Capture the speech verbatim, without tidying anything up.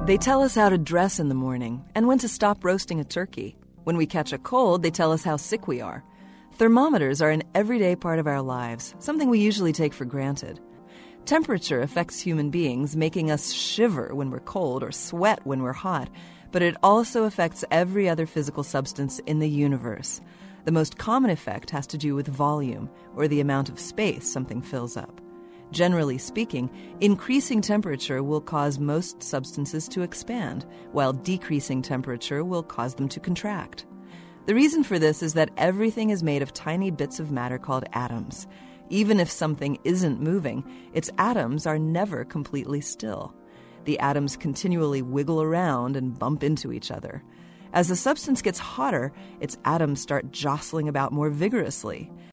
They tell us how to dress in the morning and when to stop roasting a turkey. When we catch a cold, they tell us how sick we are. Thermometers are an everyday part of our lives, something we usually take for granted. Temperature affects human beings, making us shiver when we're cold or sweat when we're hot, but it also affects every other physical substance in the universe. The most common effect has to do with volume, or the amount of space something fills up. Generally speaking, increasing temperature will cause most substances to expand, while decreasing temperature will cause them to contract. The reason for this is that everything is made of tiny bits of matter called atoms. Even if something isn't moving, its atoms are never completely still. The atoms continually wiggle around and bump into each other. As the substance gets hotter, its atoms start jostling about more vigorously.